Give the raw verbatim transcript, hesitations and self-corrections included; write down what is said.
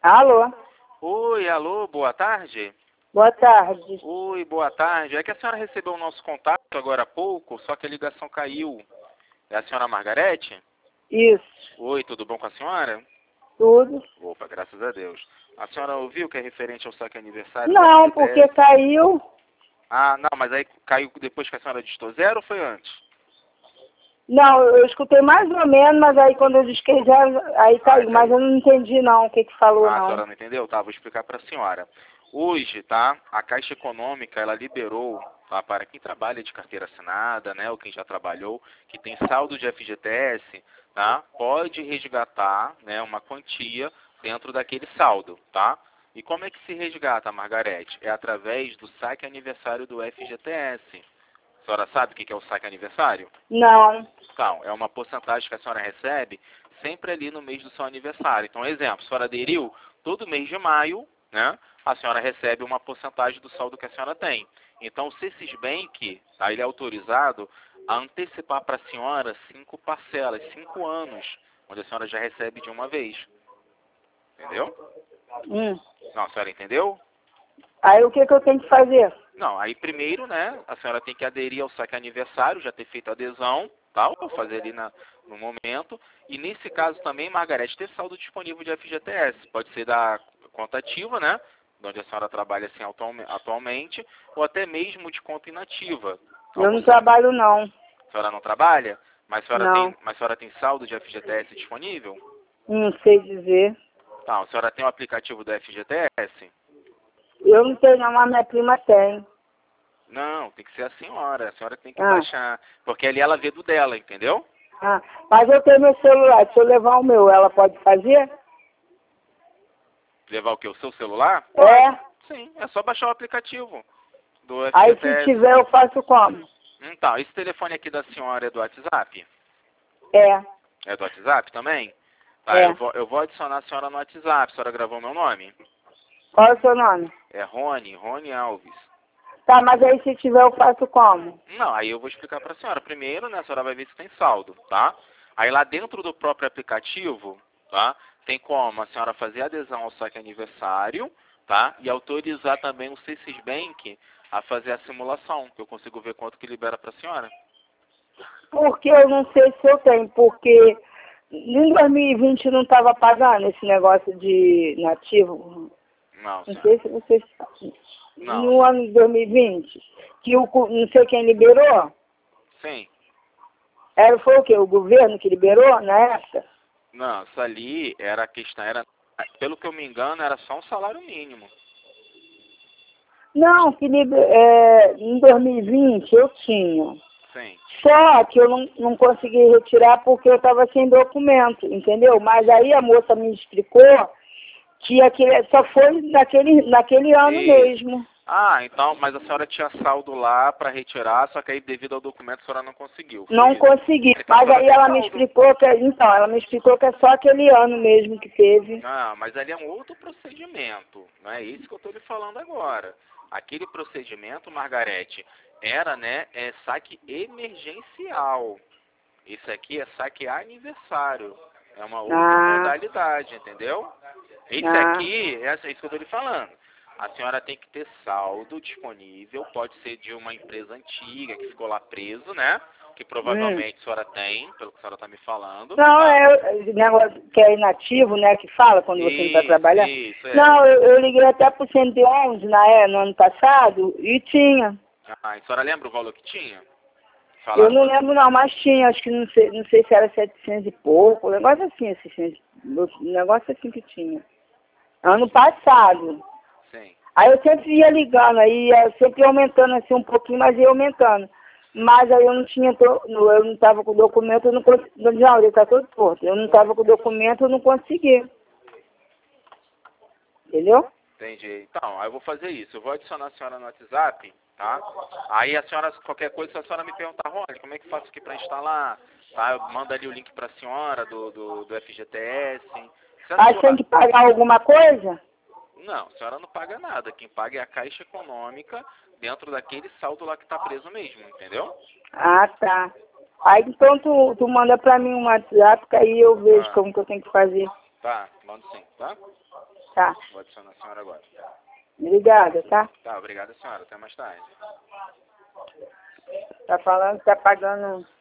Alô? Oi, alô, boa tarde. Boa tarde. Oi, boa tarde. É que a senhora recebeu o nosso contato agora há pouco, só que a ligação caiu. É a senhora Margarete? Isso. Oi, tudo bom com a senhora? Tudo? Opa, graças a Deus. A senhora ouviu que é referente ao saque aniversário da Não, F G T S? porque caiu. Ah, não, mas aí caiu depois que a senhora digitou zero ou foi antes? Não, eu escutei mais ou menos, mas aí quando eu disquei já, aí caiu. Ah, Mas caiu. eu não entendi não o que que falou Ah, a não. senhora não entendeu? Tá, vou explicar para a senhora. Hoje, tá, a Caixa Econômica, ela liberou, tá, para quem trabalha de carteira assinada, né, ou quem já trabalhou, que tem saldo de F G T S, tá, pode resgatar, né, uma quantia dentro daquele saldo, tá? E como é que se resgata, Margarete? É através do saque aniversário do F G T S. A senhora sabe o que é o saque aniversário? Não. Então, é uma porcentagem que a senhora recebe sempre ali no mês do seu aniversário. Então, exemplo, a senhora aderiu todo mês de maio, né? A senhora recebe uma porcentagem do saldo que a senhora tem. Então, o C C S Bank, tá, ele é autorizado a antecipar para a senhora cinco parcelas, cinco anos, onde a senhora já recebe de uma vez. Entendeu? Hum. Não, a senhora entendeu? Aí o que que eu tenho que fazer? Não, aí primeiro, né, a senhora tem que aderir ao saque aniversário, já ter feito a adesão, tá? Vou fazer ali na, no momento. E nesse caso também, Margarete, ter saldo disponível de F G T S. Pode ser da conta ativa, né, de onde a senhora trabalha assim atualmente, ou até mesmo de conta inativa. Eu não Alguns, trabalho não. a senhora não trabalha, mas a senhora Não. tem, mas a senhora tem saldo de F G T S disponível? Não sei dizer. Tá, a senhora tem o aplicativo do F G T S? Eu não tenho não, mas minha prima tem. Não, tem que ser a senhora. A senhora tem que Ah. baixar. Porque ali ela vê do dela, entendeu? Ah. Mas eu tenho meu celular. Se eu levar o meu, ela pode fazer? Levar o que? O seu celular? É. Sim, é só baixar o aplicativo do Aí se F G T S. tiver eu faço como? Então, esse telefone aqui da senhora é do WhatsApp? É. É do WhatsApp também? Tá, É. eu vou, eu vou adicionar a senhora no WhatsApp. A senhora gravou meu nome? Qual é o seu nome? É Rony, Rony Alves. Tá, mas aí se tiver eu faço como? Não, aí eu vou explicar para a senhora. Primeiro, né, a senhora vai ver se tem saldo, tá? Aí lá dentro do próprio aplicativo, tá? Tem como a senhora fazer adesão ao saque aniversário, tá? E autorizar também o C C S Bank a fazer a simulação, que eu consigo ver quanto que libera para a senhora. Porque eu não sei se eu tenho, porque em dois mil e vinte não estava pagando esse negócio de nativo. Não, Não senhora. sei se vocês sabem. Não, No ano de dois mil e vinte, que o, cu- não sei quem liberou, sim. era, foi o quê? O governo que liberou na época? Não, isso ali era a questão, era, pelo que eu me engano, era só um salário mínimo. Não, que liber, é, em dois mil e vinte eu tinha. Sim. Só que eu não, não consegui retirar porque eu estava sem documento, entendeu? Mas aí a moça me explicou que aquele, só foi naquele, naquele ano Isso. mesmo. Ah, então, mas a senhora tinha saldo lá para retirar, só que aí devido ao documento a senhora não conseguiu. Foi Não isso? consegui. Então a Mas senhora aí tem ela me saldo. explicou que, então, ela me explicou que é só aquele ano mesmo que teve. Ah, mas ali é um outro procedimento. Não é isso que eu estou lhe falando agora. Aquele procedimento, Margarete, era, né, é saque emergencial. Esse aqui é saque aniversário. É uma outra Ah, modalidade, entendeu? Esse ah, aqui, é isso que eu estou lhe falando. A senhora tem que ter saldo disponível, pode ser de uma empresa antiga que ficou lá preso, né? Que hum. provavelmente a senhora tem, pelo que a senhora está me falando. Não, Tá? é o negócio que é inativo, né, que fala quando você não está Isso, trabalhando. isso, é. Não, eu, eu liguei até pro cento e onze na, é, no ano passado e tinha. Ah, a senhora lembra o valor que tinha? Eu Falaram não pra... lembro não, mas tinha, acho que não sei, não sei se era setecentos e pouco, um negócio assim, assim, um negócio assim que tinha. Ano passado. Sim. Aí eu sempre ia ligando, aí ia sempre ia aumentando assim um pouquinho, mas ia aumentando. Mas aí eu não tinha, to- no- eu não estava com o documento, eu não consegui, não, ele está todo torto. Eu não estava com o documento, eu não consegui. Entendeu? Entendi. Então, aí eu vou fazer isso. Eu vou adicionar a senhora no WhatsApp, tá? Aí a senhora, qualquer coisa, se a senhora me perguntar, Rony, como é que faço aqui para instalar? Tá? Eu mando ali o link para a senhora do, do, do F G T S. Se a Aí tem senhora... que pagar alguma coisa? Não, a senhora não paga nada. Quem paga é a Caixa Econômica dentro daquele saldo lá que está preso mesmo, entendeu? Ah, tá. Aí então tu, tu manda pra mim um WhatsApp, que aí eu vejo Ah, como que eu tenho que fazer. tá, mando sim, tá? Tá. Vou adicionar a senhora agora. Obrigada, tá? Tá, obrigada, senhora. Até mais tarde. Tá falando que tá pagando